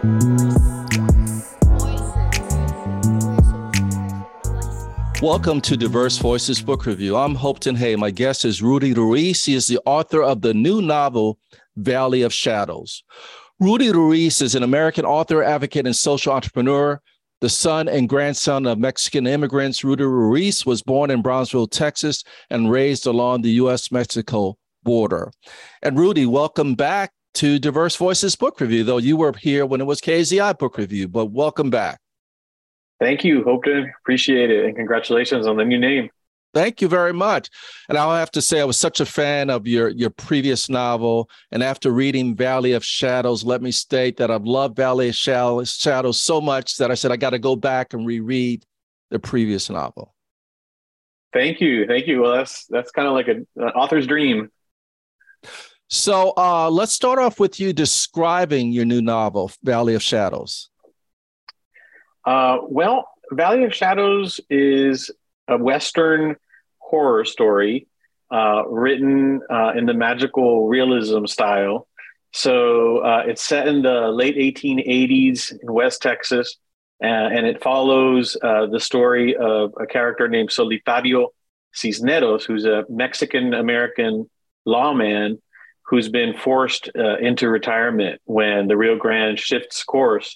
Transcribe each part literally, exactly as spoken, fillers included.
Welcome to Diverse Voices Book Review. I'm Hopeton Hay. My guest is Rudy Ruiz. He is the author of the new novel, Valley of Shadows. Rudy Ruiz is an American author, advocate, and social entrepreneur. The son and grandson of Mexican immigrants, Rudy Ruiz was born in Brownsville, Texas, and raised along the U S Mexico border. And Rudy, welcome back to Diverse Voices Book Review, though you were here when it was K Z I Book Review, but welcome back. Thank you, Hopeton. Appreciate it. And congratulations on the new name. Thank you very much. And I'll have to say, I was such a fan of your, your previous novel. And after reading Valley of Shadows, let me state that I've loved Valley of Shadows so much that I said, I got to go back and reread the previous novel. Thank you. Thank you. Well, that's that's kind of like a, an author's dream. So uh, let's start off with you describing your new novel, Valley of Shadows. Uh, well, Valley of Shadows is a Western horror story uh, written uh, in the magical realism style. So uh, it's set in the late eighteen eighties in West Texas, uh, and it follows uh, the story of a character named Solitario Cisneros, who's a Mexican-American lawman who's been forced uh, into retirement when the Rio Grande shifts course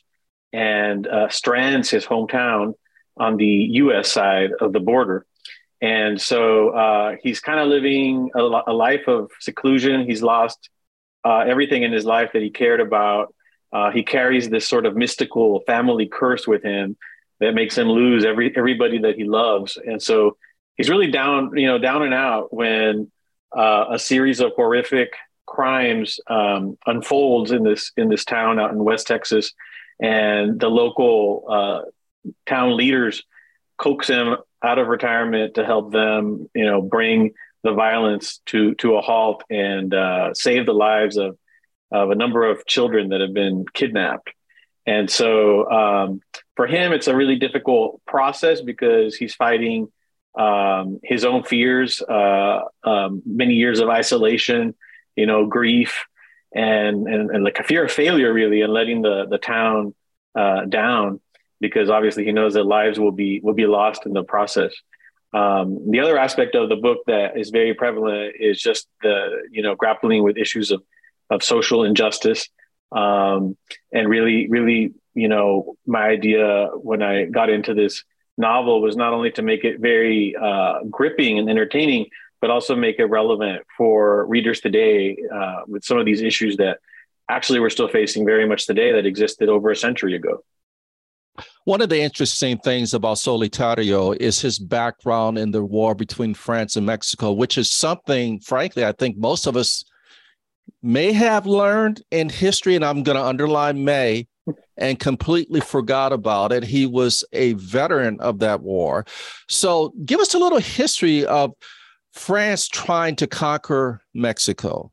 and uh, strands his hometown on the U S side of the border. And so uh, he's kind of living a, a life of seclusion. He's lost uh, everything in his life that he cared about. Uh, he carries this sort of mystical family curse with him that makes him lose every everybody that he loves. And so he's really down, you know, down and out when uh, a series of horrific crimes um, unfolds in this in this town out in West Texas. And the local uh, town leaders coax him out of retirement to help them, you know, bring the violence to to a halt and uh, save the lives of of a number of children that have been kidnapped. And so um, for him, it's a really difficult process because he's fighting um, his own fears, uh, um, many years of isolation, you know, grief. And, and and like a fear of failure, really, and letting the the town uh, down, because obviously he knows that lives will be will be lost in the process. Um, the other aspect of the book that is very prevalent is just the you know grappling with issues of of social injustice, um, and really, really, you know, my idea when I got into this novel was not only to make it very uh, gripping and entertaining, but also make it relevant for readers today uh, with some of these issues that actually we're still facing very much today that existed over a century ago. One of the interesting things about Solitario is his background in the war between France and Mexico, which is something, frankly, I think most of us may have learned in history, and I'm going to underline may, and completely forgot about it. He was a veteran of that war. So give us a little history of France trying to conquer Mexico.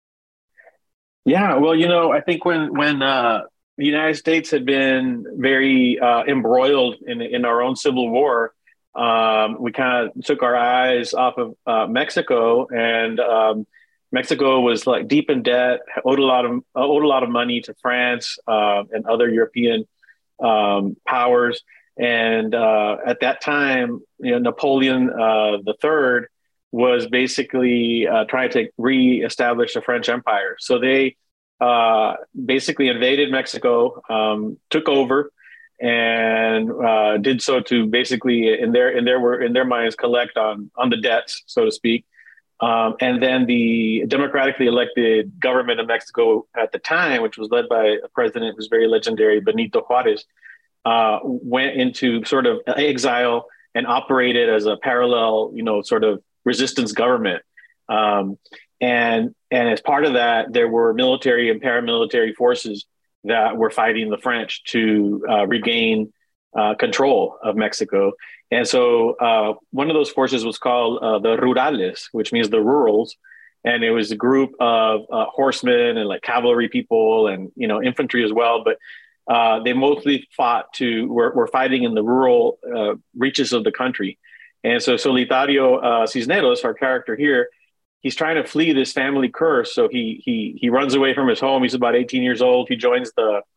Yeah, well, you know, I think when when uh, the United States had been very uh, embroiled in in our own civil war, um, we kind of took our eyes off of uh, Mexico, and um, Mexico was like deep in debt, owed a lot of owed a lot of money to France uh, and other European um, powers, and uh, at that time, you know, Napoleon uh, the Third was basically uh, trying to reestablish the French Empire. So they uh, basically invaded Mexico, um, took over, and uh, did so to basically, in their in their in their minds, collect on on the debts, so to speak. Um, and then the democratically elected government of Mexico at the time, which was led by a president who's very legendary, Benito Juarez, uh, went into sort of exile and operated as a parallel, you know, sort of resistance government. Um, and, and as part of that, there were military and paramilitary forces that were fighting the French to uh, regain uh, control of Mexico. And so uh, one of those forces was called uh, the Rurales, which means the rurals. And it was a group of uh, horsemen and like cavalry people and, you know, infantry as well. But uh, they mostly fought to, were, were fighting in the rural uh, reaches of the country. And so Solitario uh, Cisneros, our character here, he's trying to flee this family curse. So he he he runs away from his home. He's about eighteen years old. He joins the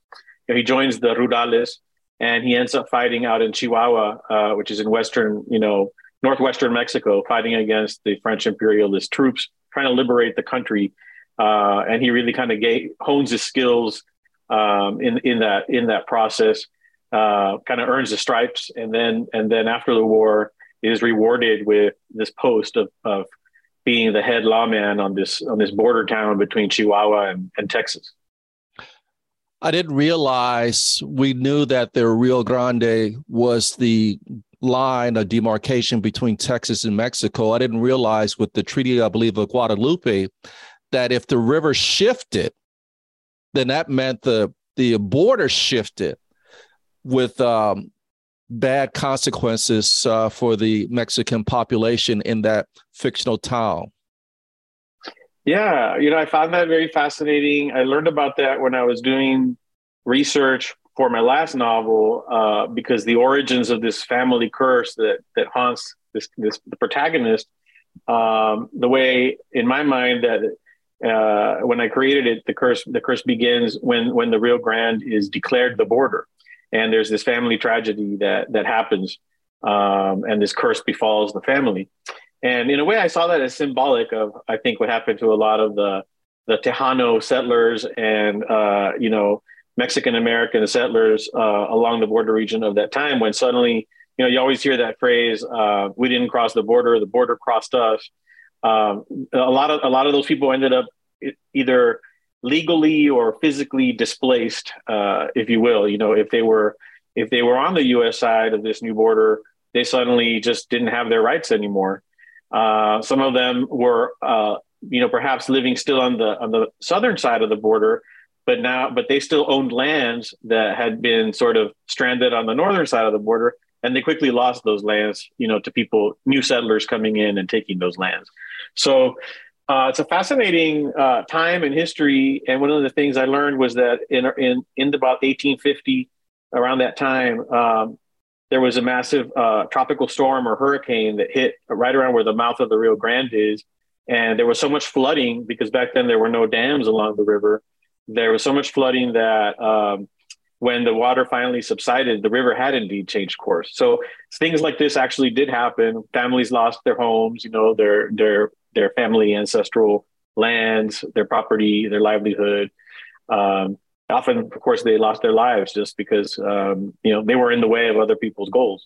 he joins the Rurales, and he ends up fighting out in Chihuahua, uh, which is in western, you know, northwestern Mexico, fighting against the French imperialist troops, trying to liberate the country. Uh, and he really kind of hones his skills um, in in that in that process. Uh, kind of earns the stripes, and then and then after the war is rewarded with this post of of being the head lawman on this on this border town between Chihuahua and, and Texas. I didn't realize, we knew that the Rio Grande was the line of demarcation between Texas and Mexico. I didn't realize with the Treaty, I believe, of Guadalupe, that if the river shifted, then that meant the, the border shifted with um, bad consequences uh, for the Mexican population in that fictional town. Yeah, you know, I found that very fascinating. I learned about that when I was doing research for my last novel, uh, because the origins of this family curse that that haunts this this the protagonist, um, the way in my mind that uh, when I created it, the curse the curse begins when when the Rio Grande is declared the border, and there's this family tragedy that that happens, um, and this curse befalls the family. And in a way, I saw that as symbolic of, I think, what happened to a lot of the the Tejano settlers and, uh, you know, Mexican-American settlers uh, along the border region of that time, when suddenly, you know, you always hear that phrase, uh, we didn't cross the border, the border crossed us. Um, a lot of a lot of those people ended up either legally or physically displaced, uh, if you will. You know, if they were if they were on the U S side of this new border, they suddenly just didn't have their rights anymore. Uh, some of them were, uh, you know, perhaps living still on the on the southern side of the border, but now, but they still owned lands that had been sort of stranded on the northern side of the border, and they quickly lost those lands, you know, to people, new settlers coming in and taking those lands. So uh, it's a fascinating uh, time in history, and one of the things I learned was that in in in about eighteen fifty, around that time. Um, There was a massive uh, tropical storm or hurricane that hit right around where the mouth of the Rio Grande is. And there was so much flooding, because back then there were no dams along the river. There was so much flooding that um, when the water finally subsided, the river had indeed changed course. So things like this actually did happen. Families lost their homes, you know, their their their family ancestral lands, their property, their livelihood. Um, Often, of course, they lost their lives just because, um, you know, they were in the way of other people's goals.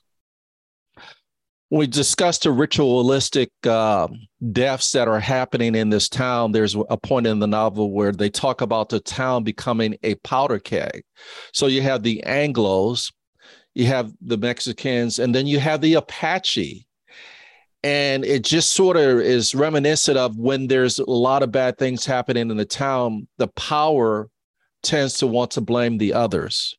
We discussed the ritualistic uh, deaths that are happening in this town. There's a point in the novel where they talk about the town becoming a powder keg. So you have the Anglos, you have the Mexicans, and then you have the Apache. And it just sort of is reminiscent of when there's a lot of bad things happening in the town, the power tends to want to blame the others.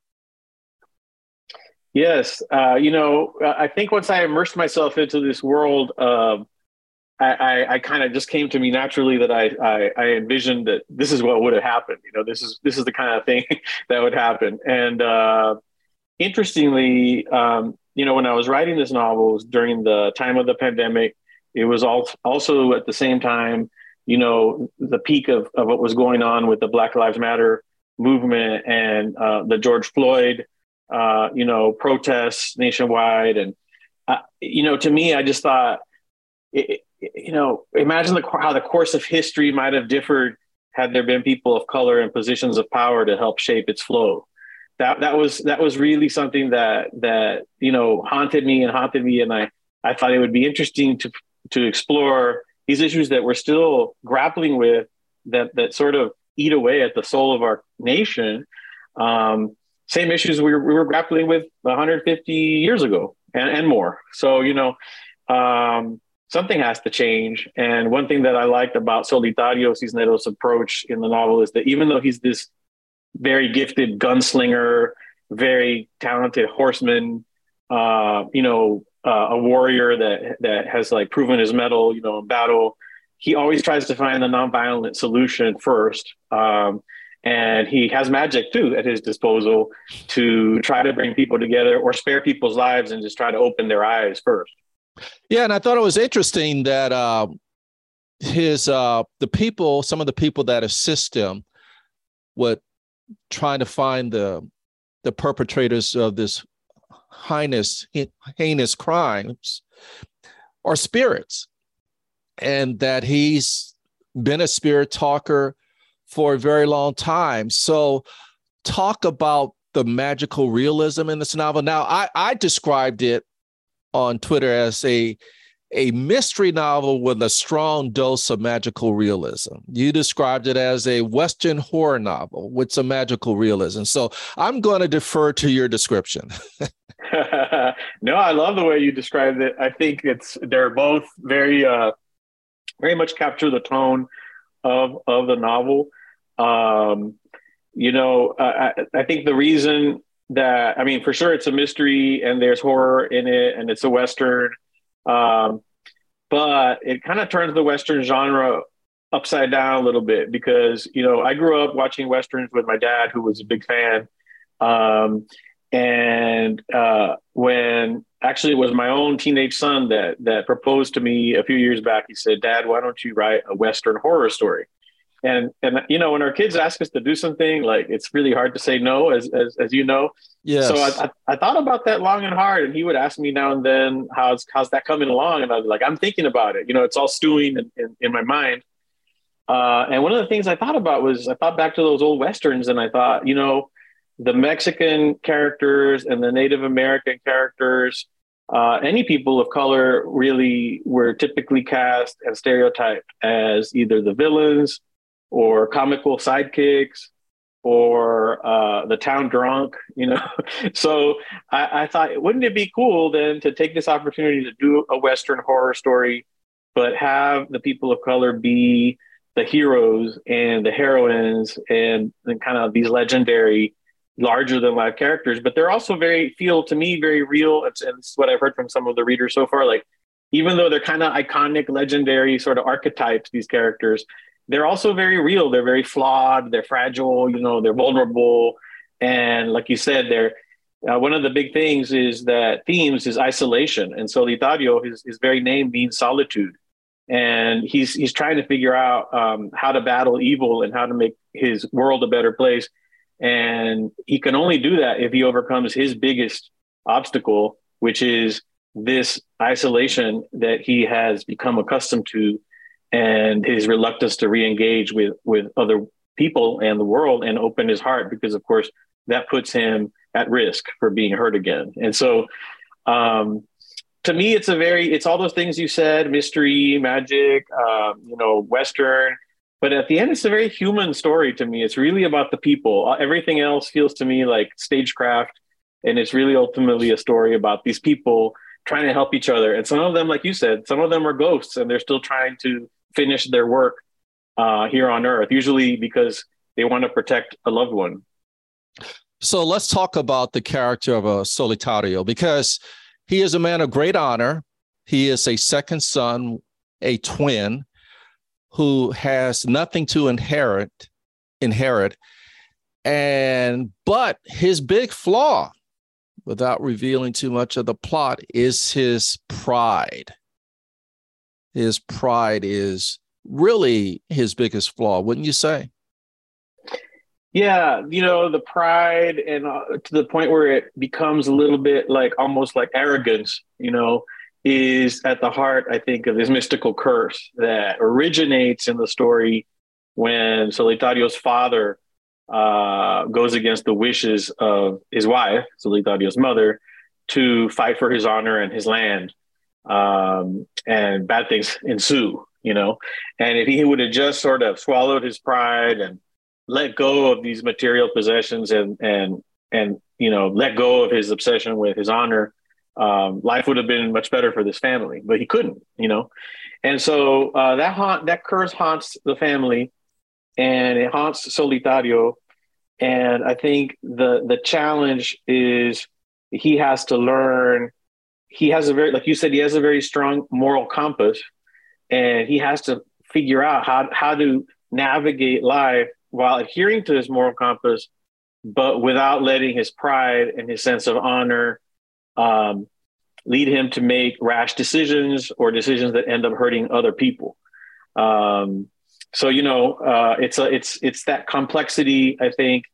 Yes. Uh, you know, I think once I immersed myself into this world, uh, I, I, I kind of just came to me naturally that I, I, I envisioned that this is what would have happened. You know, this is this is the kind of thing that would happen. And uh, interestingly, um, you know, when I was writing this novel during the time of the pandemic, it was all, also at the same time, you know, the peak of, of what was going on with the Black Lives Matter movement and uh, the George Floyd, uh, you know, protests nationwide. And, uh, you know, to me, I just thought, it, it, you know, imagine the, how the course of history might have differed had there been people of color in positions of power to help shape its flow. That that was that was really something that that, you know, haunted me and haunted me. And I, I thought it would be interesting to to explore these issues that we're still grappling with, that that sort of eat away at the soul of our nation. Um, same issues we were, we were grappling with one hundred fifty years ago and, and more. So, you know, um, something has to change. And one thing that I liked about Solitario Cisneros' approach in the novel is that even though he's this very gifted gunslinger, very talented horseman, uh, you know, uh, a warrior that that has like proven his mettle, you know, in battle, he always tries to find the nonviolent solution first. Um, and he has magic too at his disposal to try to bring people together or spare people's lives and just try to open their eyes first. Yeah. And I thought it was interesting that uh, his, uh, the people, some of the people that assist him would trying to find the the perpetrators of this heinous, heinous crimes are spirits, and that he's been a spirit talker for a very long time. So talk about the magical realism in this novel. Now, I, I described it on Twitter as a, a mystery novel with a strong dose of magical realism. You described it as a Western horror novel with some magical realism. So I'm going to defer to your description. No, I love the way you described it. I think it's they're both very, uh, very much capture the tone of of the novel. Um, you know, I, I think the reason that I mean, for sure, it's a mystery and there's horror in it, and it's a Western, um, but it kind of turns the Western genre upside down a little bit because you know I grew up watching Westerns with my dad, who was a big fan. Um, And uh, when actually it was my own teenage son that that proposed to me a few years back, he said, "Dad, why don't you write a Western horror story?" And and you know, when our kids ask us to do something, like it's really hard to say no, as as, as you know. Yes. So I, I I thought about that long and hard, and he would ask me now and then, "How's how's that coming along?" And I'd be like, "I'm thinking about it. You know, it's all stewing in, in, in my mind." Uh, and one of the things I thought about was I thought back to those old Westerns, and I thought, you know, the Mexican characters and the Native American characters, uh, any people of color really were typically cast and stereotyped as either the villains or comical sidekicks or uh, the town drunk, you know? So I, I thought, wouldn't it be cool then to take this opportunity to do a Western horror story, but have the people of color be the heroes and the heroines and, and kind of these legendary larger than life characters, but they're also very feel to me very real. It's, and it's what I've heard from some of the readers so far. Like, even though they're kind of iconic, legendary sort of archetypes, these characters, they're also very real. They're very flawed. They're fragile. You know, they're vulnerable. And like you said, they're uh, one of the big things is that themes is isolation. And Solitario, his his very name means solitude, and he's he's trying to figure out um, how to battle evil and how to make his world a better place. And he can only do that if he overcomes his biggest obstacle, which is this isolation that he has become accustomed to and his reluctance to re-engage with, with other people and the world and open his heart, because, of course, that puts him at risk for being hurt again. And so um, to me, it's a very it's all those things you said, mystery, magic, um, you know, Western. But at the end, it's a very human story to me. It's really about the people. Everything else feels to me like stagecraft. And it's really ultimately a story about these people trying to help each other. And some of them, like you said, some of them are ghosts and they're still trying to finish their work uh, here on Earth, usually because they want to protect a loved one. So let's talk about the character of a Solitario, because he is a man of great honor. He is a second son, a twin, who has nothing to inherit, inherit. And, but his big flaw, without revealing too much of the plot, is his pride. His pride is really his biggest flaw, wouldn't you say? Yeah, you know, the pride, and uh, to the point where it becomes a little bit like almost like arrogance, you know, is at the heart, I think, of this mystical curse that originates in the story when Solitario's father uh, goes against the wishes of his wife, Solitario's mother, to fight for his honor and his land. Um, and bad things ensue, you know. And if he would have just sort of swallowed his pride and let go of these material possessions and, and, and, you know, let go of his obsession with his honor, Um, life would have been much better for this family, but he couldn't, you know? And so uh, that haunt, that curse haunts the family, and it haunts Solitario. And I think the, the challenge is he has to learn, he has a very, like you said, he has a very strong moral compass, and he has to figure out how, how to navigate life while adhering to his moral compass, but without letting his pride and his sense of honor Um, lead him to make rash decisions or decisions that end up hurting other people. Um, so, you know, uh, it's a, it's it's that complexity, I think,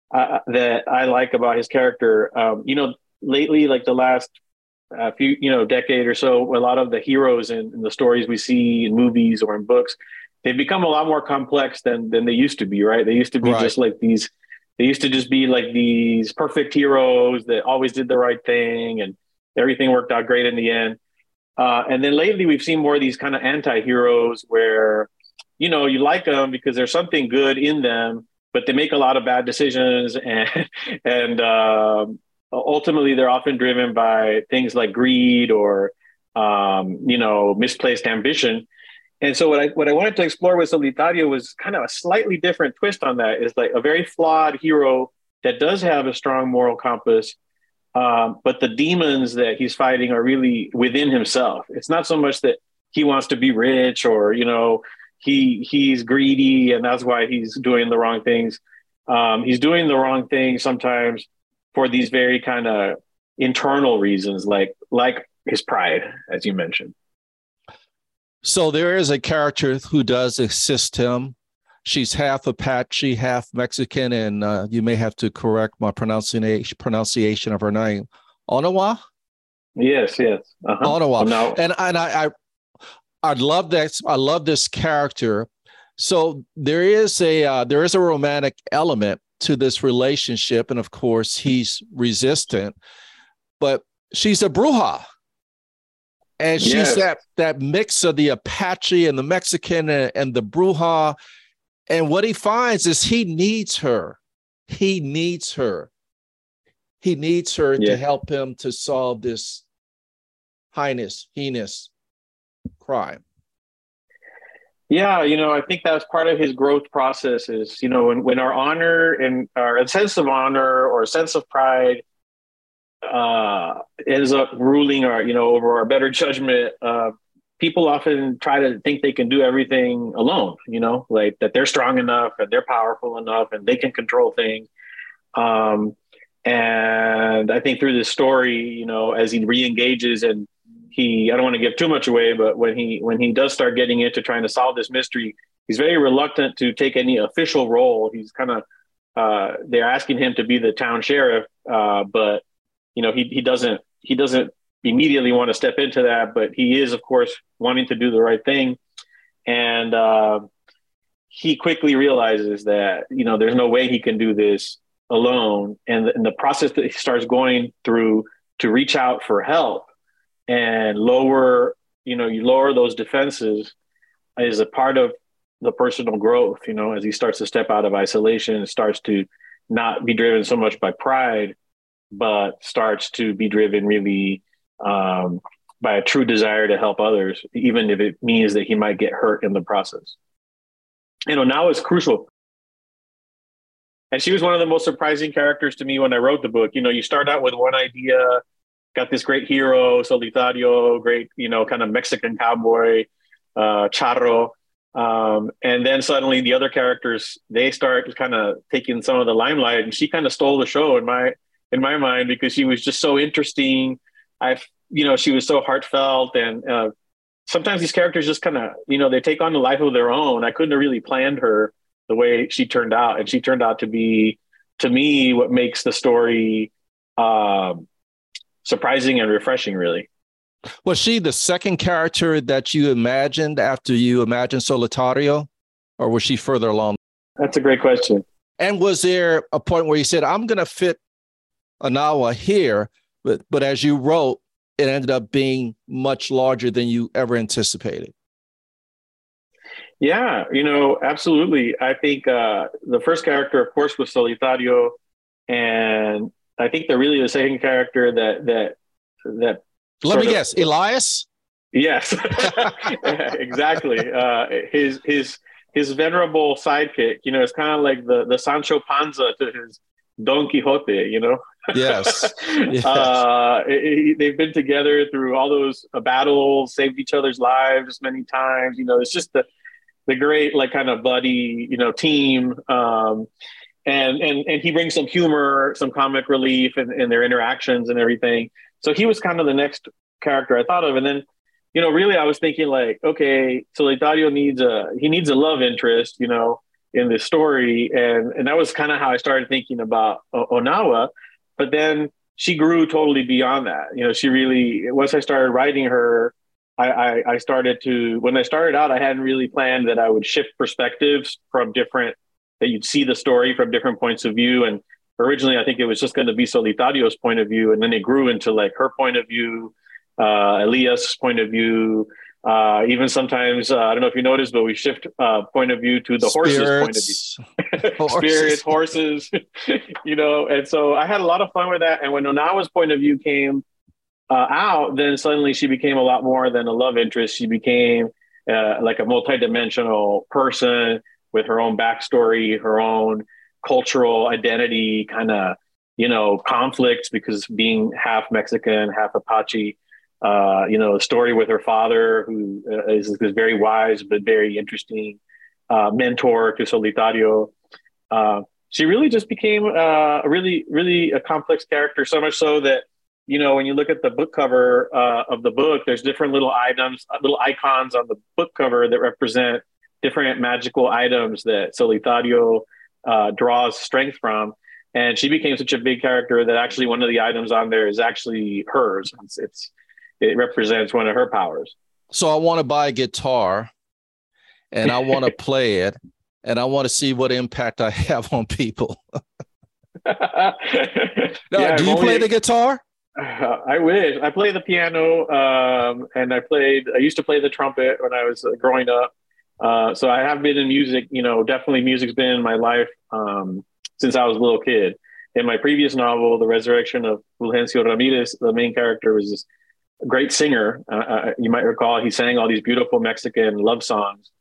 uh, that I like about his character. Um, you know, lately, like the last uh, few, you know, decade or so, a lot of the heroes in, in the stories we see in movies or in books, they've become a lot more complex than than they used to be. Right? They used to be Right. just like these. They used to just be like these perfect heroes that always did the right thing and everything worked out great in the end. Uh, and then lately, we've seen more of these kind of anti-heroes where, you know, you like them because there's something good in them, but they make a lot of bad decisions, and and um, ultimately they're often driven by things like greed or, um, you know, misplaced ambition. And so what I what I wanted to explore with Solitario was kind of a slightly different twist on that. Is like a very flawed hero that does have a strong moral compass, um, but the demons that he's fighting are really within himself. It's not so much that he wants to be rich or, you know, he he's greedy and that's why he's doing the wrong things. Um, he's doing the wrong things sometimes for these very kind of internal reasons, like like his pride, as you mentioned. So there is a character who does assist him. She's half Apache, half Mexican, and uh, you may have to correct my pronunciation pronunciation of her name. Onawa? Yes, yes. Uh-huh. Onawa. So now, and and I, I I love that. I love this character. So there is a uh, there is a romantic element to this relationship, and of course he's resistant, but she's a bruja. And she's yes. that that mix of the Apache and the Mexican and, and the bruja. And what he finds is he needs her. He needs her. He needs her Yeah. to help him to solve this heinous, heinous crime. Yeah, you know, I think that's part of his growth process is, you know, when, when our honor and our a sense of honor or a sense of pride uh, ends up ruling our, you know, over our better judgment, uh, people often try to think they can do everything alone, you know, like that they're strong enough and they're powerful enough and they can control things. Um, and I think through this story, you know, as he re-engages and he, I don't want to give too much away, but when he, when he does start getting into trying to solve this mystery, he's very reluctant to take any official role. He's kind of, uh, they're asking him to be the town sheriff. Uh, but, you know, he, he doesn't, he doesn't immediately want to step into that, but he is, of course, wanting to do the right thing. And, uh, he quickly realizes that, you know, there's no way he can do this alone. And, and the process that he starts going through to reach out for help and lower, you know, you lower those defenses is a part of the personal growth, you know, as he starts to step out of isolation and starts to not be driven so much by pride, but starts to be driven really um, by a true desire to help others, even if it means that he might get hurt in the process. You know, now is crucial. And she was one of the most surprising characters to me when I wrote the book. You know, you start out with one idea, got this great hero, Solitario, great, you know, kind of Mexican cowboy, uh, Charro. Um, and then suddenly the other characters, they start kind of taking some of the limelight, and she kind of stole the show in my, in my mind, because she was just so interesting. I, you know, she was so heartfelt, and uh, sometimes these characters just kind of, you know, they take on a life of their own. I couldn't have really planned her the way she turned out. And she turned out to be, to me, what makes the story um, surprising and refreshing, really. Was she the second character that you imagined after you imagined Solitario, or was she further along? That's a great question. And was there a point where you said, I'm going to fit Onawa here, but, but as you wrote, it ended up being much larger than you ever anticipated? Yeah, you know, absolutely. I think uh, the first character, of course, was Solitario, and I think they're really the second character that that that. Let me of, guess, Elias. Yes, exactly. Uh, his his his venerable sidekick. You know, it's kind of like the the Sancho Panza to his Don Quixote. You know. Yes. Yes. Uh, it, it, they've been together through all those uh, battles, saved each other's lives many times. You know, it's just the the great, like, kind of buddy, you know, team. Um, and, and, and he brings some humor, some comic relief in, in their interactions and everything. So he was kind of the next character I thought of. And then, you know, really I was thinking like, okay, Solitario needs a, he needs a love interest, you know, in this story. And, and that was kind of how I started thinking about o- Onawa. But then she grew totally beyond that. You know, she really, once I started writing her, I, I, I started to, when I started out, I hadn't really planned that I would shift perspectives from different, that you'd see the story from different points of view. And originally, I think it was just going to be Solitario's point of view. And then it grew into like her point of view, uh, Elias' point of view. Uh, even sometimes, uh, I don't know if you noticed, but we shift uh, point of view to the Spirits, horse's point of view. Spirits, horses, you know. And so I had a lot of fun with that. And when Onawa's point of view came uh, out, then suddenly she became a lot more than a love interest. She became uh, like a multidimensional person with her own backstory, her own cultural identity, kind of, you know, conflicts because being half Mexican, half Apache. Uh, you know, a story with her father, who uh, is, is very wise but very interesting uh, mentor to Solitario. Uh, she really just became uh, a really, really a complex character. So much so that, you know, when you look at the book cover uh, of the book, there's different little items, little icons on the book cover that represent different magical items that Solitario uh, draws strength from. And she became such a big character that actually one of the items on there is actually hers. It's, it's It represents one of her powers. So I want to buy a guitar and I want to play it and I want to see what impact I have on people. Now, yeah, do you only, play the guitar? Uh, I wish. I play the piano um, and I played, I used to play the trumpet when I was uh, growing up. Uh, so I have been in music, you know, definitely music's been in my life um, since I was a little kid. In my previous novel, The Resurrection of Fulgencio Ramirez, the main character was this great singer. Uh, you might recall he sang all these beautiful Mexican love songs.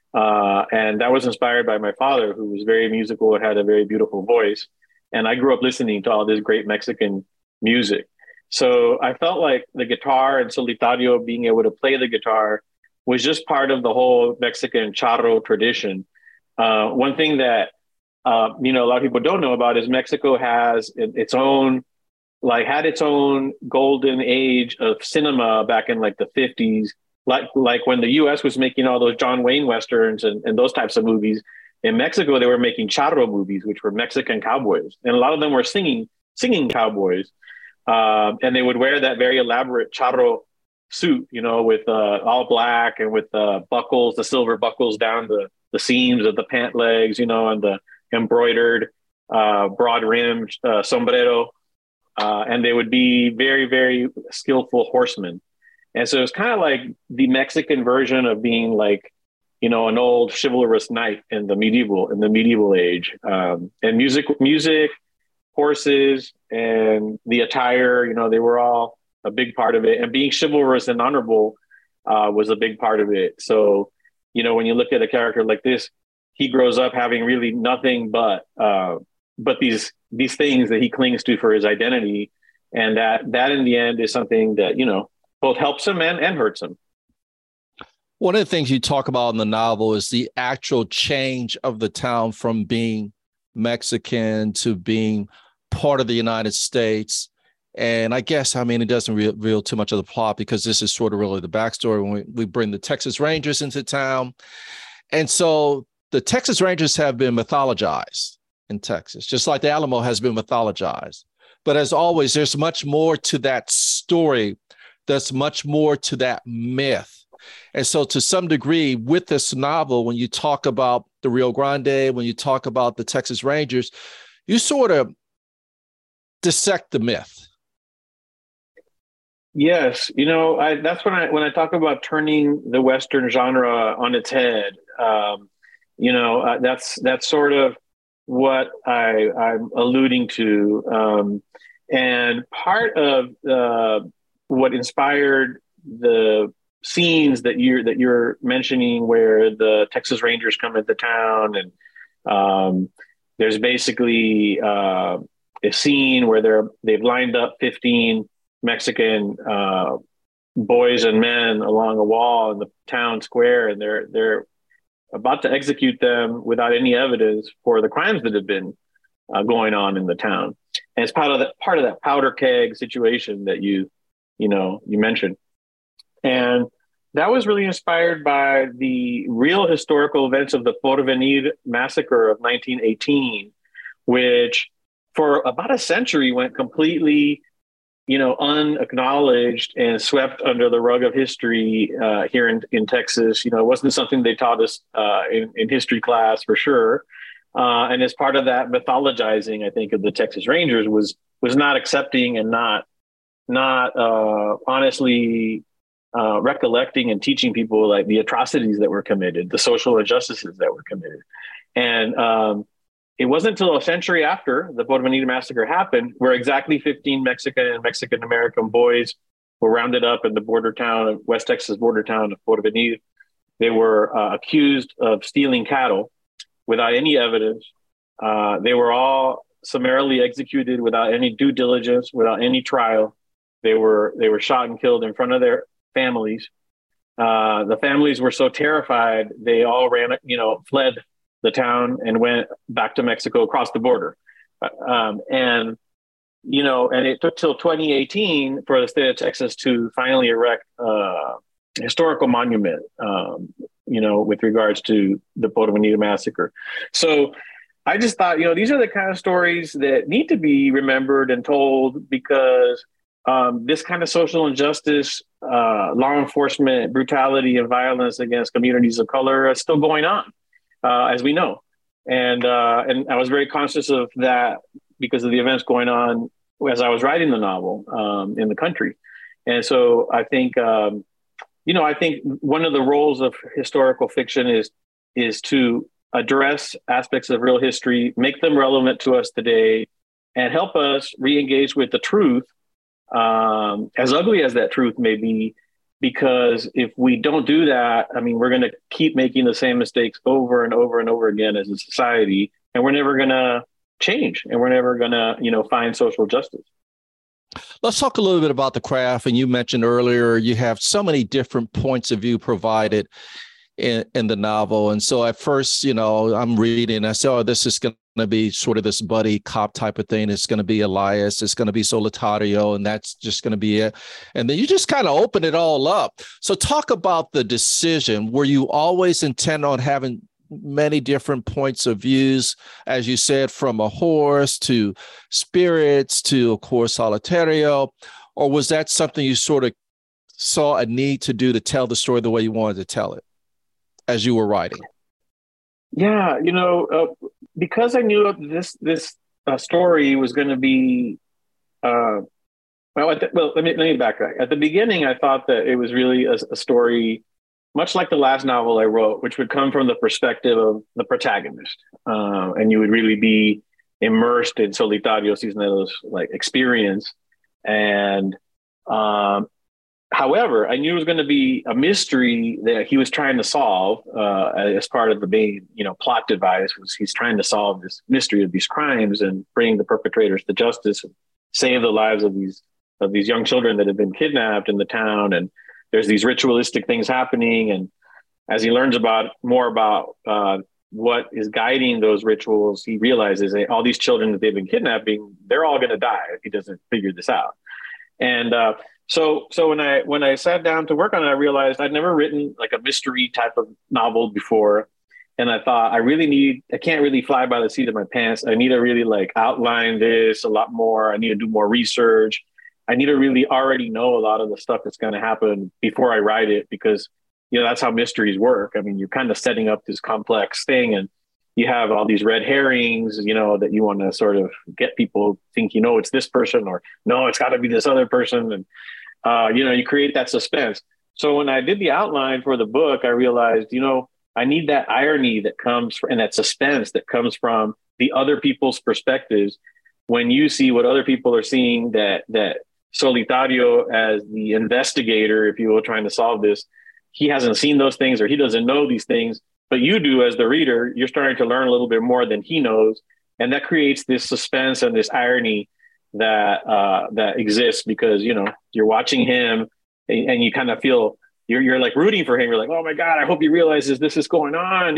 Uh, and that was inspired by my father, who was very musical and had a very beautiful voice. And I grew up listening to all this great Mexican music. So I felt like the guitar and Solitario being able to play the guitar was just part of the whole Mexican charro tradition. Uh, one thing that, uh, you know, a lot of people don't know about is Mexico has its own like had its own golden age of cinema back in like the fifties, like like when the U S was making all those John Wayne Westerns and, and those types of movies. In Mexico, they were making charro movies, which were Mexican cowboys. And a lot of them were singing, singing cowboys. Uh, and they would wear that very elaborate charro suit, you know, with uh, all black and with uh, buckles, the silver buckles down the, the seams of the pant legs, you know, and the embroidered uh, broad rimmed uh, sombrero. Uh, and they would be very, very skillful horsemen. And so it's kind of like the Mexican version of being like, you know, an old chivalrous knight in the medieval, in the medieval age. Um, and music, music, horses, and the attire, you know, they were all a big part of it. And being chivalrous and honorable uh, was a big part of it. So, you know, when you look at a character like this, he grows up having really nothing but uh, but these these things that he clings to for his identity, and that that in the end is something that, you know, both helps him and, and hurts him. One of the things you talk about in the novel is the actual change of the town from being Mexican to being part of the United States. And I guess, I mean, it doesn't re- reveal too much of the plot because this is sort of really the backstory when we, we bring the Texas Rangers into town. And so the Texas Rangers have been mythologized in Texas, just like the Alamo has been mythologized. But as always, there's much more to that story. There's much more to that myth. And so to some degree, with this novel, when you talk about the Rio Grande, when you talk about the Texas Rangers, you sort of dissect the myth. Yes, you know, I, that's when I when I talk about turning the Western genre on its head. Um, you know, uh, that's that's sort of what I, I'm alluding to. Um, and part of uh, what inspired the scenes that you're that you're mentioning, where the Texas Rangers come into town, and um, there's basically uh, a scene where they're they've lined up fifteen Mexican uh, boys and men along a wall in the town square, and they're they're about to execute them without any evidence for the crimes that have been uh, going on in the town. And it's part of that part of that powder keg situation that you you know you mentioned. And That was really inspired by the real historical events of the Porvenir massacre of nineteen eighteen, which for about a century went completely, you know, unacknowledged and swept under the rug of history uh, here in, in Texas. You know, it wasn't something they taught us uh, in, in history class for sure. Uh, and as part of that mythologizing, I think, of the Texas Rangers was was not accepting and not not uh, honestly uh, recollecting and teaching people like the atrocities that were committed, the social injustices that were committed. And um, it wasn't until a century after the Porvenir massacre happened, where exactly fifteen Mexican and Mexican American boys were rounded up in the border town of West Texas border town of Porvenir. They were uh, accused of stealing cattle without any evidence. Uh, they were all summarily executed without any due diligence, without any trial. They were they were shot and killed in front of their families. Uh, the families were so terrified, they all ran, you know, fled the town and went back to Mexico across the border. Um, and, you know, and it took till twenty eighteen for the state of Texas to finally erect a historical monument, um, you know, with regards to the Porvenir massacre. So I just thought, you know, these are the kind of stories that need to be remembered and told, because um, this kind of social injustice, uh, law enforcement brutality and violence against communities of color is still going on. Uh, as we know. And uh, and I was very conscious of that because of the events going on as I was writing the novel um, in the country. And so I think, um, you know, I think one of the roles of historical fiction is is to address aspects of real history, make them relevant to us today, and help us re-engage with the truth, um, as ugly as that truth may be. Because if we don't do that, I mean, we're going to keep making the same mistakes over and over and over again as a society, and we're never going to change, and we're never going to, you know, find social justice. Let's talk a little bit about the craft. And you mentioned earlier, you have so many different points of view provided in, in the novel. And so at first, you know, I'm reading, I said, oh, this is going to be sort of this buddy cop type of thing. It's going to be Elias. It's going to be Solitario, and that's just going to be it. And then you just kind of open it all up. So talk about the decision. Were you always intent on having many different points of views, as you said, from a horse to spirits to, of course, Solitario? Or was that something you sort of saw a need to do to tell the story the way you wanted to tell it as you were writing? Yeah, you know, uh, because I knew this this uh, story was going to be, uh, well, the, well, let me let me backtrack. At the beginning, I thought that it was really a, a story, much like the last novel I wrote, which would come from the perspective of the protagonist, uh, and you would really be immersed in Solitario Cisneros' like experience. And um, however, I knew it was going to be a mystery that he was trying to solve uh, as part of the main, you know, plot device. Was he's trying to solve this mystery of these crimes and bring the perpetrators to justice and save the lives of these of these young children that have been kidnapped in the town. And there's these ritualistic things happening. And as he learns about more about uh, what is guiding those rituals, he realizes that all these children that they've been kidnapping, they're all going to die if he doesn't figure this out. And uh, So, so when I when I sat down to work on it, I realized I'd never written like a mystery type of novel before, and I thought I really need I can't really fly by the seat of my pants. I need to really like outline this a lot more. I need to do more research. I need to really already know a lot of the stuff that's going to happen before I write it, because you know that's how mysteries work. I mean, you're kind of setting up this complex thing, and you have all these red herrings, you know, that you want to sort of get people think, you know, it's this person, or no, it's got to be this other person. And, uh, you know, you create that suspense. So when I did the outline for the book, I realized, you know, I need that irony that comes from, and that suspense that comes from the other people's perspectives. When you see what other people are seeing, that, that Solitario as the investigator, if you will, trying to solve this, he hasn't seen those things, or he doesn't know these things. But you do, as the reader, you're starting to learn a little bit more than he knows. And that creates this suspense and this irony that uh, that exists, because, you know, you're watching him and, and you kind of feel you're, you're like rooting for him. You're like, oh, my God, I hope he realizes this is going on.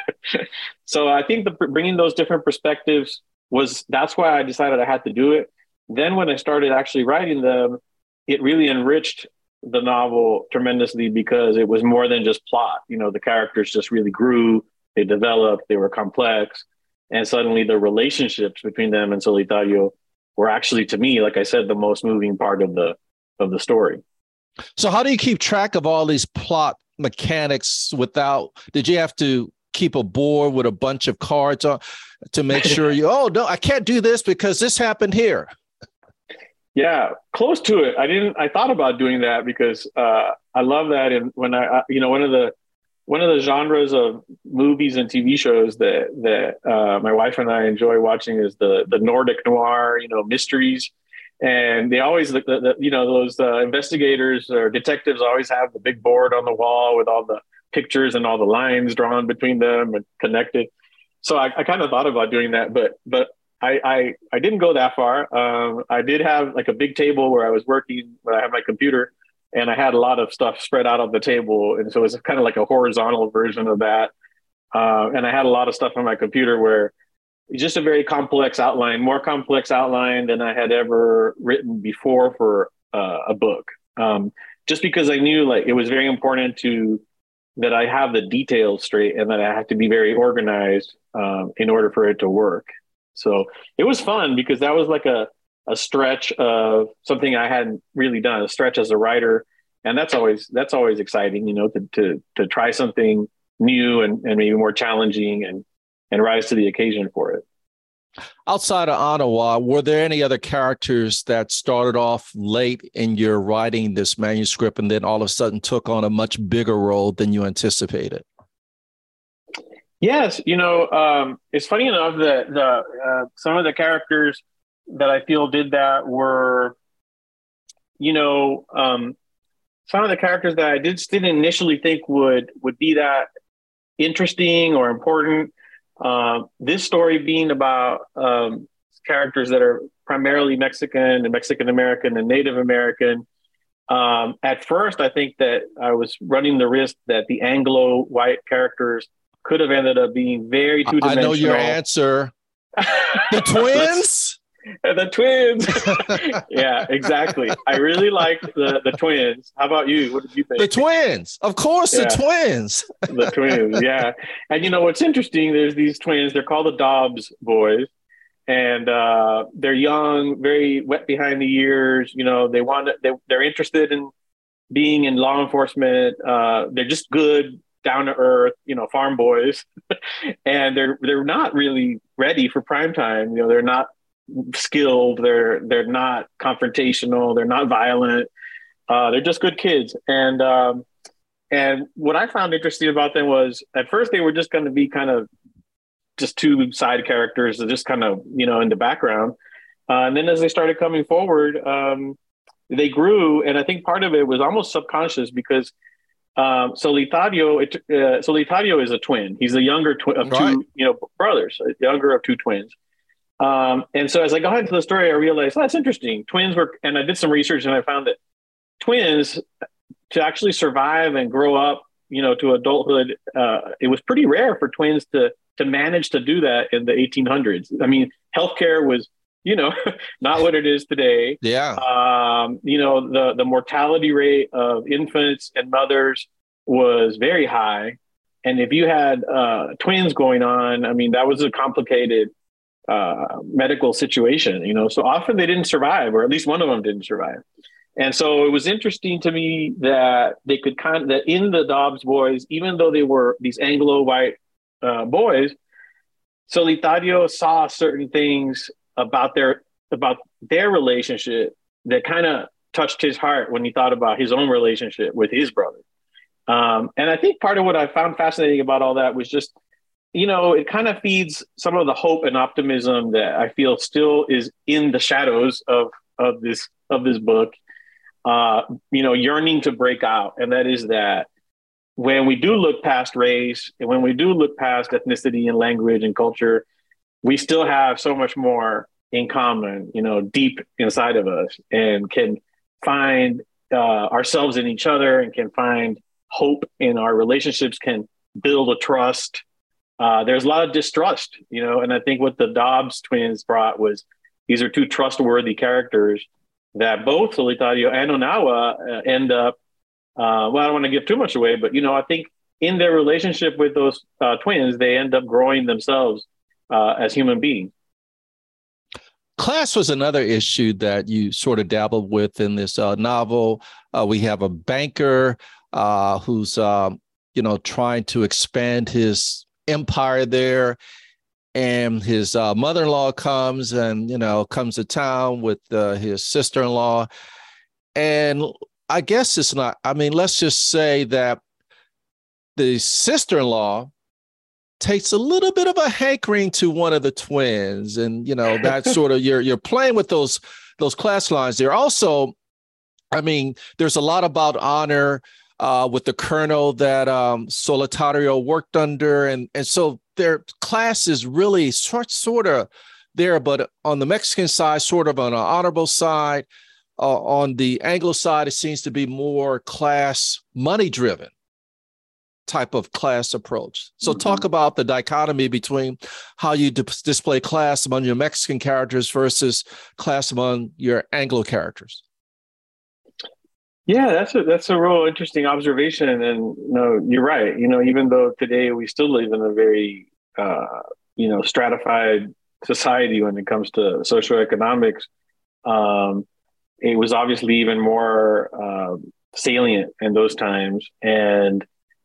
So I think the, bringing those different perspectives was that's why I decided I had to do it. Then when I started actually writing them, it really enriched the novel tremendously because it was more than just plot. You know, the characters just really grew, they developed, they were complex, and suddenly the relationships between them and Solitario were actually, to me, like I said, the most moving part of the of the story. So how do you keep track of all these plot mechanics without, did you have to keep a board with a bunch of cards on to make sure you, oh, no, I can't do this because this happened here? Yeah, close to it. I didn't, I thought about doing that because uh, I love that. And when I, you know, one of the, one of the genres of movies and T V shows that, that uh, my wife and I enjoy watching is the, the Nordic noir, you know, mysteries. And they always, the, the, you know, those uh, investigators or detectives always have the big board on the wall with all the pictures and all the lines drawn between them and connected. So I, I kind of thought about doing that, but but I I, I didn't go that far. Um, I did have like a big table where I was working, where I had my computer, and I had a lot of stuff spread out on the table, and so it was kind of like a horizontal version of that. Uh, and I had a lot of stuff on my computer where just a very complex outline, more complex outline than I had ever written before for uh, a book. Um, just because I knew like it was very important to that I have the details straight and that I have to be very organized um, in order for it to work. So it was fun because that was like a, a stretch of something I hadn't really done, a stretch as a writer. And that's always, that's always exciting, you know, to, to, to try something new and, and maybe more challenging and, and rise to the occasion for it. Outside of Anawa, were there any other characters that started off late in your writing this manuscript and then all of a sudden took on a much bigger role than you anticipated? Yes, you know, um, it's funny enough that the uh, some of the characters that I feel did that were, you know, um, some of the characters that I did didn't initially think would would be that interesting or important. Um, this story being about um, characters that are primarily Mexican and Mexican American and Native American. Um, at first, I think that I was running the risk that the Anglo white characters could have ended up being very two-dimensional. I know your answer. The twins? The twins. Yeah, exactly. I really liked the, the twins. How about you? What did you think? The twins. Of course, yeah. The twins. The twins, yeah. And you know what's interesting, there's these twins, they're called the Dobbs boys. And uh, they're young, very wet behind the ears. You know, they want to, they, they're interested in being in law enforcement. Uh, they're just good, down to earth, you know, farm boys. And they're they're not really ready for prime time. You know, they're not skilled, they're they're not confrontational, they're not violent, uh they're just good kids. And um and what I found interesting about them was at first they were just going to be kind of just two side characters that just kind of, you know, in the background, uh, and then as they started coming forward, um they grew. And I think part of it was almost subconscious because um Solitario it, uh, Solitario is a twin. He's the younger twi- of right. two, you know, brothers, a younger of two twins. Um, and so as I got into the story, I realized, oh, that's interesting. Twins were, and I did some research and I found that twins to actually survive and grow up, you know, to adulthood, uh, it was pretty rare for twins to, to manage to do that in the eighteen hundreds. I mean, healthcare was, you know, not what it is today. Yeah. Um, you know, the, the mortality rate of infants and mothers was very high. And if you had uh, twins going on, I mean, that was a complicated uh, medical situation, you know, so often they didn't survive, or at least one of them didn't survive. And so it was interesting to me that they could kind of, that in the Dobbs boys, even though they were these Anglo white uh, boys, Solitario saw certain things about their, about their relationship that kind of touched his heart when he thought about his own relationship with his brother. Um, and I think part of what I found fascinating about all that was just, you know, it kind of feeds some of the hope and optimism that I feel still is in the shadows of of this of this book. Uh, you know, yearning to break out, and that is that when we do look past race and when we do look past ethnicity and language and culture, we still have so much more in common. You know, deep inside of us, and can find uh, ourselves in each other, and can find hope in our relationships. Can build a trust. Uh, there's a lot of distrust, you know, and I think what the Dobbs twins brought was these are two trustworthy characters that both Solitario and Onawa uh, end up, uh, well, I don't want to give too much away, but, you know, I think in their relationship with those uh, twins, they end up growing themselves uh, as human beings. Class was another issue that you sort of dabbled with in this uh, novel. Uh, we have a banker uh, who's, um, you know, trying to expand his empire there. And his uh, mother-in-law comes and, you know, comes to town with uh, his sister-in-law. And I guess it's not, I mean, let's just say that the sister-in-law takes a little bit of a hankering to one of the twins. And, you know, that sort of, you're, you're playing with those, those class lines there. Also, I mean, there's a lot about honor uh, with the colonel that um, Solitario worked under. And, and so their class is really sort, sort of there, but on the Mexican side, sort of on an honorable side. Uh, on the Anglo side, it seems to be more class money driven type of class approach. So mm-hmm. talk about the dichotomy between how you d- display class among your Mexican characters versus class among your Anglo characters. Yeah, that's a that's a real interesting observation. And no, you're right. You know, even though today we still live in a very uh, you know, stratified society when it comes to socioeconomics, um, it was obviously even more uh, salient in those times. And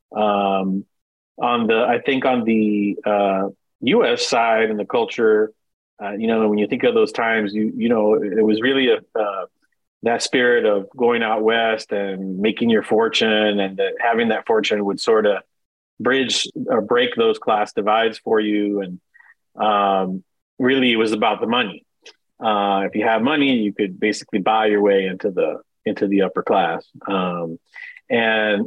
um, on the, I think on the uh, U S side and the culture, uh, you know, when you think of those times, you you know, it was really a uh, that spirit of going out west and making your fortune, and that having that fortune would sort of bridge or break those class divides for you. And um, really, it was about the money. Uh, if you have money, you could basically buy your way into the into the upper class. Um, and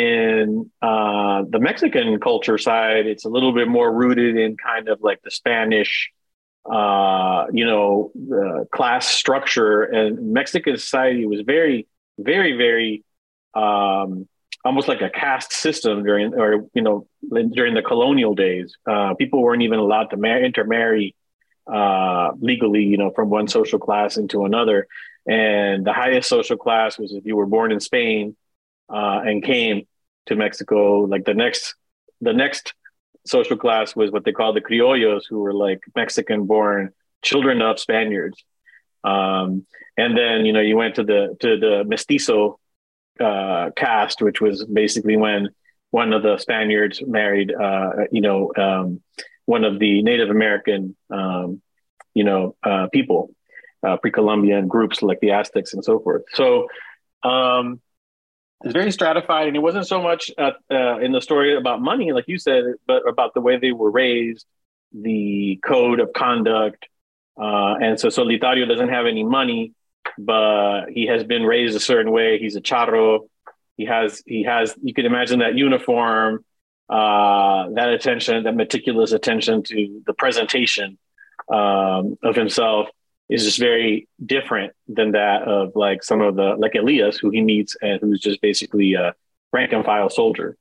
in uh, the Mexican culture side, it's a little bit more rooted in kind of like the Spanish, uh, you know, uh, class structure. And Mexican society was very, very, very um, almost like a caste system during, or you know, during the colonial days. Uh, people weren't even allowed to mar- intermarry uh, legally, you know, from one social class into another. And the highest social class was if you were born in Spain uh, and came to Mexico. Like the next, the next social class was what they call the criollos, who were like Mexican-born children of Spaniards. Um, and then, you know, you went to the to the mestizo uh, caste, which was basically when one of the Spaniards married, uh, you know, um, one of the Native American, um, you know, uh, people, uh, pre-Columbian groups like the Aztecs and so forth. So um, it's very stratified, and it wasn't so much uh, uh, in the story about money, like you said, but about the way they were raised, the code of conduct. Uh, and so Solitario doesn't have any money, but he has been raised a certain way. He's a charro. He has, he has, you can imagine that uniform, uh, that attention, that meticulous attention to the presentation um, of himself is just very different than that of like some of the, like Elias, who he meets and who's just basically a rank and file soldier.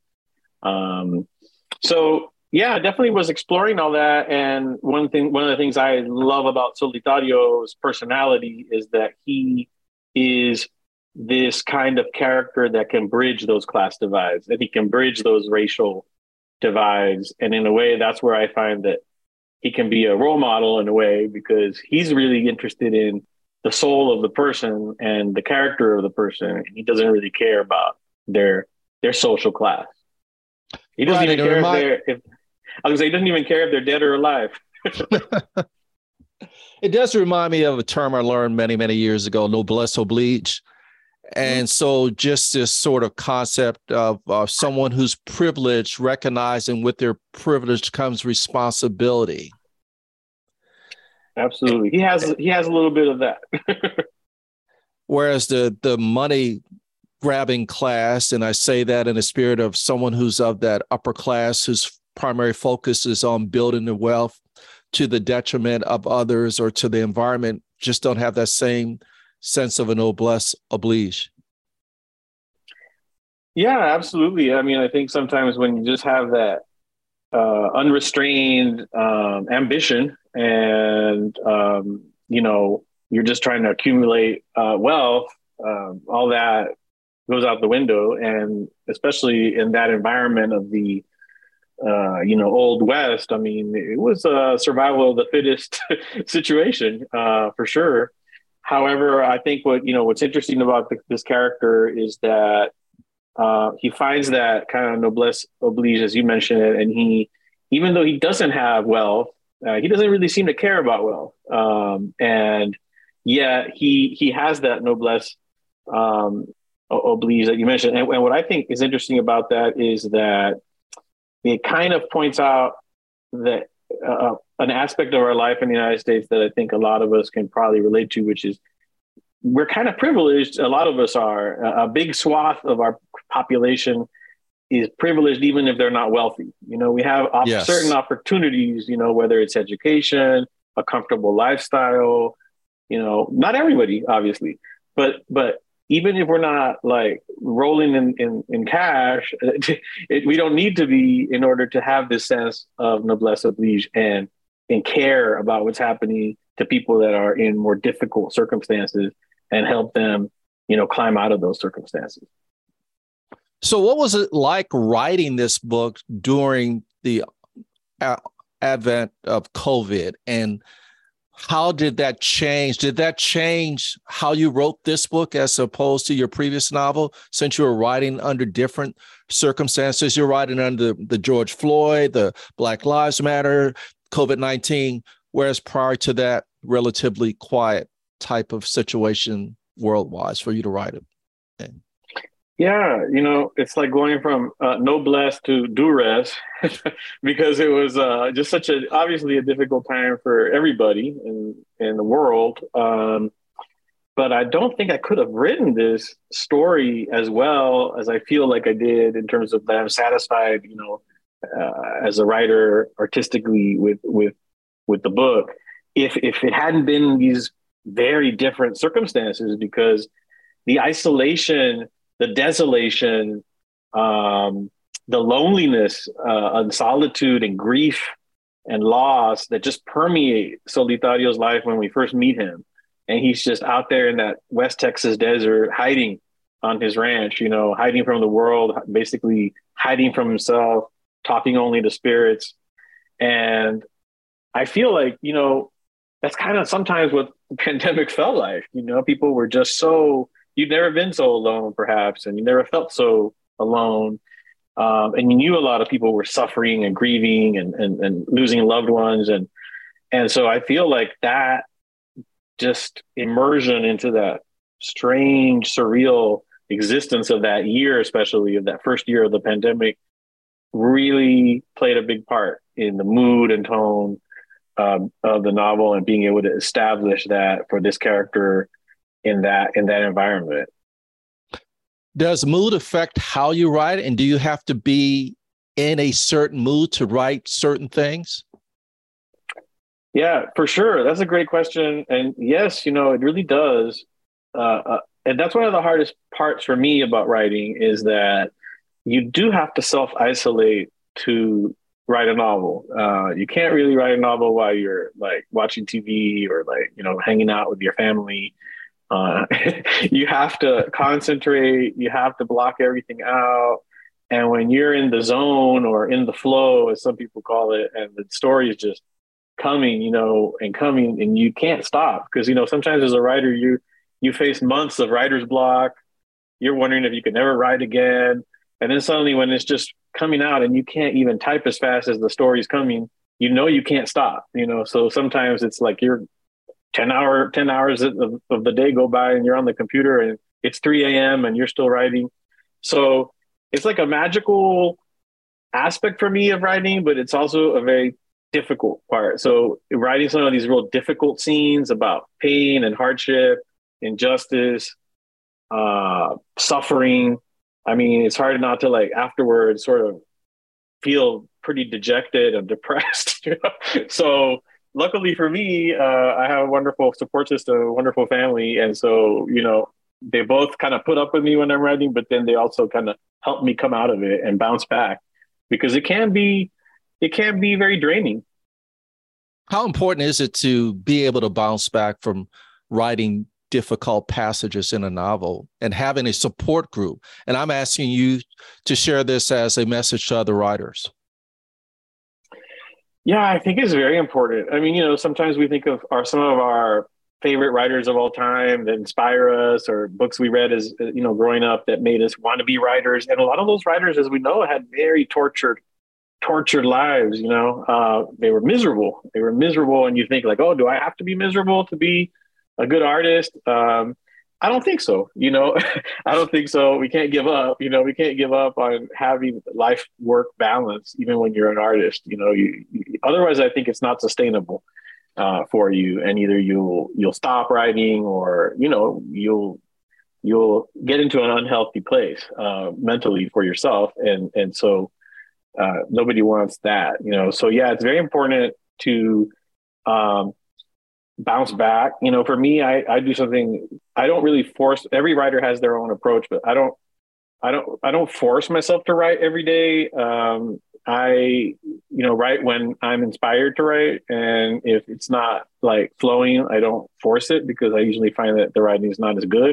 Um, so yeah, I definitely was exploring all that. And one thing, one of the things I love about Solitario's personality is that he is this kind of character that can bridge those class divides, that he can bridge those racial divides. And in a way, that's where I find that he can be a role model in a way, because he's really interested in the soul of the person and the character of the person. And he doesn't really care about their, their social class. He doesn't right, even care remind- if they're, if, I was say, he doesn't even care if they're dead or alive. It does remind me of a term I learned many, many years ago, noblesse oblige. And mm-hmm. so just this sort of concept of uh, someone who's privileged, recognizing with their privilege comes responsibility. Absolutely. He has he has a little bit of that. Whereas the the money grabbing class, and I say that in the spirit of someone who's of that upper class, whose primary focus is on building the wealth to the detriment of others or to the environment, just don't have that same sense of a noblesse oblige. Yeah, absolutely. I mean, I think sometimes when you just have that uh, unrestrained um, ambition and, um, you know, you're just trying to accumulate uh, wealth, um, all that goes out the window. And especially in that environment of the, uh, you know, Old West, I mean, it was a survival of the fittest situation uh, for sure. However, I think what, you know, what's interesting about the, this character is that uh, he finds that kind of noblesse oblige, as you mentioned it, and he, even though he doesn't have wealth, uh, he doesn't really seem to care about wealth, um, and yet he he has that noblesse um, oblige that you mentioned. And, and what I think is interesting about that is that it kind of points out that uh, an aspect of our life in the United States that I think a lot of us can probably relate to, which is we're kind of privileged. A lot of us are. A big swath of our population is privileged, even if they're not wealthy. You know, we have op- Yes. certain opportunities, you know, whether it's education, a comfortable lifestyle, you know, not everybody, obviously, but, but even if we're not like rolling in, in, in cash, it, we don't need to be in order to have this sense of noblesse oblige and, and care about what's happening to people that are in more difficult circumstances and help them, you know, climb out of those circumstances. So what was it like writing this book during the a- advent of COVID, and how did that change? Did that change how you wrote this book as opposed to your previous novel, since you were writing under different circumstances? You're writing under the George Floyd, the Black Lives Matter, COVID nineteen, whereas prior to that, relatively quiet type of situation worldwide for you to write it. Okay. Yeah, you know, it's like going from uh, noblesse to duress because it was uh, just such a obviously a difficult time for everybody in in the world. Um, but I don't think I could have written this story as well as I feel like I did, in terms of that I'm satisfied, you know, uh, as a writer artistically with with with the book, if if it hadn't been these very different circumstances, because the isolation, the desolation, um, the loneliness, uh, and solitude and grief and loss that just permeate Solitario's life when we first meet him. And he's just out there in that West Texas desert, hiding on his ranch, you know, hiding from the world, basically hiding from himself, talking only to spirits. And I feel like, you know, that's kind of sometimes what the pandemic felt like. You know, people were just so, you'd never been so alone, perhaps, and you never felt so alone. Um, and you knew a lot of people were suffering and grieving and, and, and losing loved ones. And, and so I feel like that just immersion into that strange, surreal existence of that year, especially of that first year of the pandemic, really played a big part in the mood and tone um, of the novel, and being able to establish that for this character in that in that environment. Does mood affect how you write, and do you have to be in a certain mood to write certain things? Yeah, for sure. That's a great question. And yes, you know, it really does. Uh, uh, and that's one of the hardest parts for me about writing, is that you do have to self-isolate to write a novel. Uh, you can't really write a novel while you're like watching T V or like, you know, hanging out with your family. Uh, you have to concentrate, you have to block everything out. And when you're in the zone or in the flow, as some people call it, and the story is just coming, you know, and coming, and you can't stop. Because, you know, sometimes as a writer, you, you face months of writer's block. You're wondering if you could never write again. And then suddenly when it's just coming out and you can't even type as fast as the story's coming, you know, you can't stop, you know? So sometimes it's like you're ten hour, ten hours of, of the day go by and you're on the computer and it's three a.m. and you're still writing. So it's like a magical aspect for me of writing, but it's also a very difficult part. So writing some of these real difficult scenes about pain and hardship, injustice, uh, suffering. I mean, it's hard not to like afterwards sort of feel pretty dejected and depressed. You know? So luckily for me, uh, I have a wonderful support system, a wonderful family. And so, you know, they both kind of put up with me when I'm writing, but then they also kind of help me come out of it and bounce back, because it can be, it can be very draining. How important is it to be able to bounce back from writing difficult passages in a novel and having a support group. And I'm asking you to share this as a message to other writers. Yeah, I think it's very important. I mean, you know, sometimes we think of our some of our favorite writers of all time that inspire us, or books we read as, you know, growing up that made us want to be writers. And a lot of those writers, as we know, had very tortured, tortured lives. You know, uh, they were miserable. They were miserable. And you think like, oh, do I have to be miserable to be a good artist? Um, I don't think so. You know, I don't think so. We can't give up. You know, we can't give up on having life work balance, even when you're an artist. You know, you, you otherwise, I think it's not sustainable uh, for you. And either you'll you'll stop writing, or you know, you'll you'll get into an unhealthy place uh, mentally for yourself. And and so uh, nobody wants that. You know, so yeah, it's very important to um, bounce back. You know, for me, I, I do something, I don't really force, every writer has their own approach, but I don't, I don't, I don't force myself to write every day. Um, I, you know, write when I'm inspired to write. And if it's not like flowing, I don't force it, because I usually find that the writing is not as good.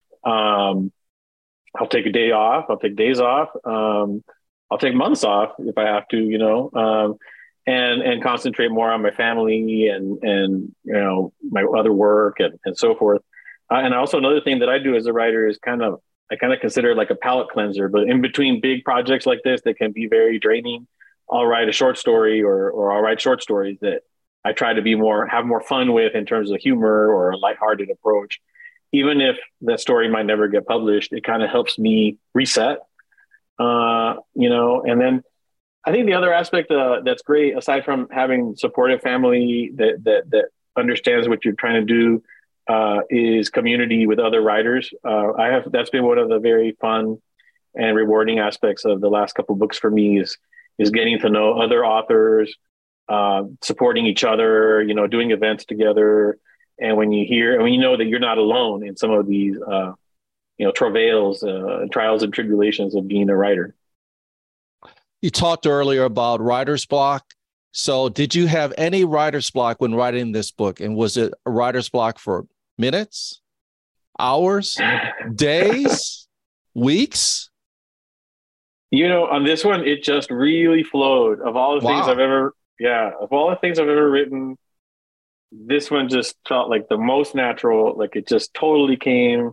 Um, I'll take a day off. I'll take days off. Um, I'll take months off if I have to, you know, um, and and concentrate more on my family and and you know my other work and, and so forth. Uh, and also another thing that I do as a writer is kind of I kind of consider it like a palate cleanser. But in between big projects like this that can be very draining, I'll write a short story or or I'll write short stories that I try to be more have more fun with in terms of humor or a lighthearted approach. Even if that story might never get published, it kind of helps me reset. Uh, you know, and then I think the other aspect uh, that's great, aside from having supportive family that that that understands what you're trying to do, uh, is community with other writers. Uh, I have that's been one of the very fun and rewarding aspects of the last couple of books for me is is getting to know other authors, uh, supporting each other, you know, doing events together. And when you hear and when you know that you're not alone in some of these, uh, you know, travails, uh, trials and tribulations of being a writer. You talked earlier about writer's block. So did you have any writer's block when writing this book? And was it a writer's block for minutes, hours, days, weeks? You know, on this one, it just really flowed. Of all the Wow. things I've ever, yeah, of all the things I've ever written, this one just felt like the most natural. Like it just totally came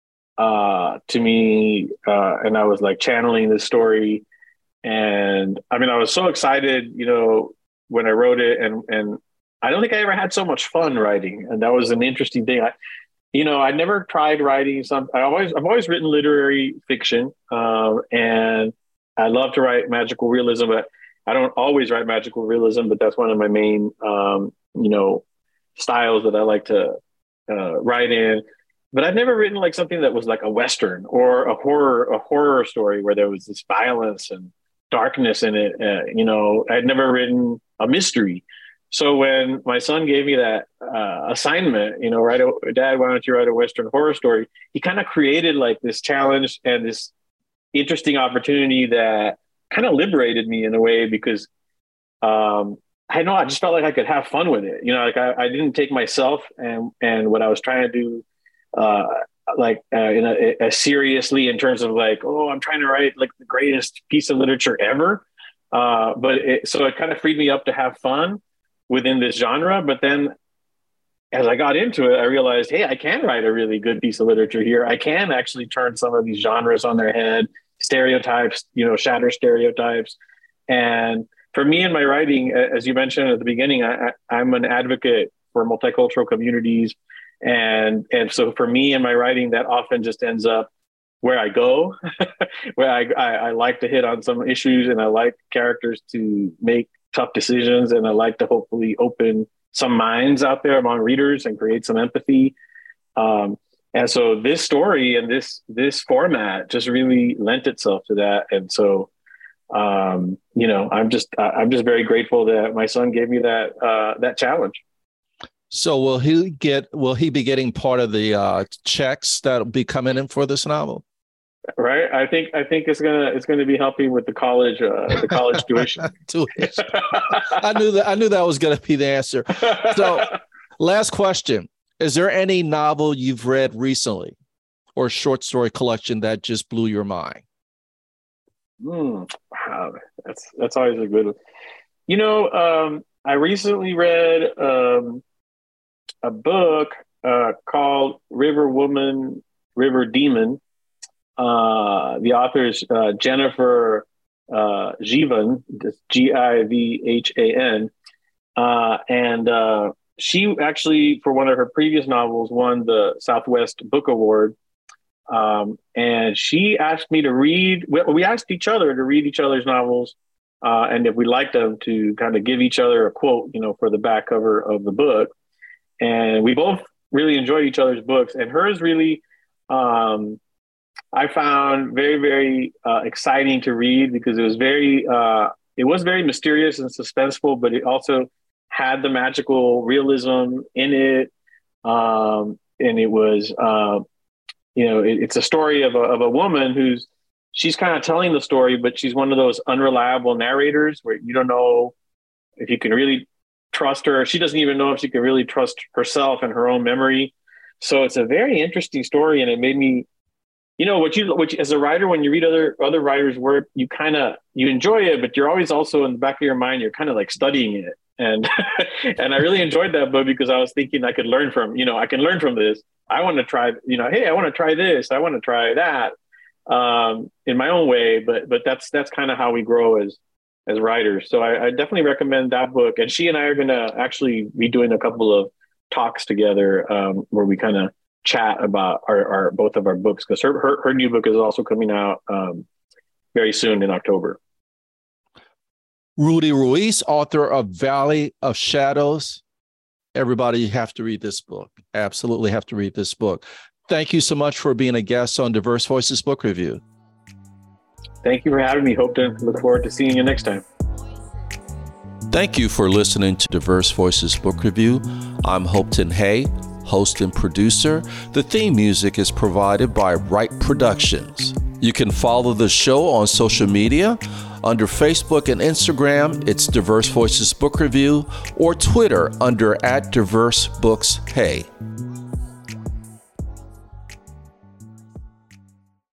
uh, to me. Uh, and I was like channeling this story. And I mean, I was so excited, you know, when I wrote it, and and I don't think I ever had so much fun writing. And that was an interesting thing. I, you know, I never tried writing some. I always, I've always written literary fiction, um, and I love to write magical realism. But I don't always write magical realism. But that's one of my main, um, you know, styles that I like to uh, write in. But I've never written like something that was like a Western or a horror, a horror story where there was this violence and darkness in it. Uh, you know, I'd never written a mystery. So when my son gave me that uh, assignment, you know, write a, Dad, why don't you write a Western horror story? He kind of created like this challenge and this interesting opportunity that kind of liberated me in a way, because um, I know I just felt like I could have fun with it. You know, like I, I didn't take myself and, and what I was trying to do uh, like uh, in a, a seriously in terms of like, oh, I'm trying to write like the greatest piece of literature ever. Uh, but it, so it kind of freed me up to have fun within this genre. But then as I got into it, I realized, hey, I can write a really good piece of literature here. I can actually turn some of these genres on their head, stereotypes, you know, shatter stereotypes. And for me in my writing, as you mentioned at the beginning, I, I'm an advocate for multicultural communities. And and so for me in my writing, that often just ends up where I go, where I, I, I like to hit on some issues, and I like characters to make tough decisions, and I like to hopefully open some minds out there among readers and create some empathy. Um, and so this story and this this format just really lent itself to that. And so, um, you know, I'm just I'm just very grateful that my son gave me that uh, that challenge. So will he get? Will he be getting part of the uh, checks that'll be coming in for this novel? Right. I think I think it's gonna it's gonna be helping with the college uh, the college tuition. I knew that I knew that was gonna be the answer. So, last question: Is there any novel you've read recently or short story collection that just blew your mind? Mm, wow, that's that's always a good one. You know, um, I recently read um, a book uh, called River Woman, River Demon. Uh, the author is uh, Jennifer uh, Givan, G I V H A N. Uh, and uh, she actually, for one of her previous novels, won the Southwest Book Award. Um, and she asked me to read, we, we asked each other to read each other's novels. Uh, and if we liked them, to kind of give each other a quote, you know, for the back cover of the book. And we both really enjoyed each other's books. And hers really, um, I found very, very uh, exciting to read because it was very, uh, it was very mysterious and suspenseful, but it also had the magical realism in it. Um, and it was, uh, you know, it, it's a story of a, of a woman who's, she's kind of telling the story, but she's one of those unreliable narrators where you don't know if you can really trust her. She doesn't even know if she can really trust herself and her own memory. So it's a very interesting story. And it made me, you know, what you, what you, as a writer, when you read other, other writers' work, you kind of, you enjoy it, but you're always also in the back of your mind, you're kind of like studying it. And, and I really enjoyed that book because I was thinking I could learn from, you know, I can learn from this. I want to try, you know, hey, I want to try this. I want to try that. Um, in my own way, but but that's that's kind of how we grow as as writers. So I, I definitely recommend that book. And she and I are going to actually be doing a couple of talks together um, where we kind of chat about our, our both of our books, because her, her her new book is also coming out um, very soon in October. Rudy Ruiz, author of Valley of Shadows. Everybody, you have to read this book. Absolutely have to read this book. Thank you so much for being a guest on Diverse Voices Book Review. Thank you for having me. Hope to look forward to seeing you next time. Thank you for listening to Diverse Voices Book Review. I'm Hopeton Hay, host and producer. The theme music is provided by Wright Productions. You can follow the show on social media. Under Facebook and Instagram, it's Diverse Voices Book Review, or Twitter under at Diverse Books Hay.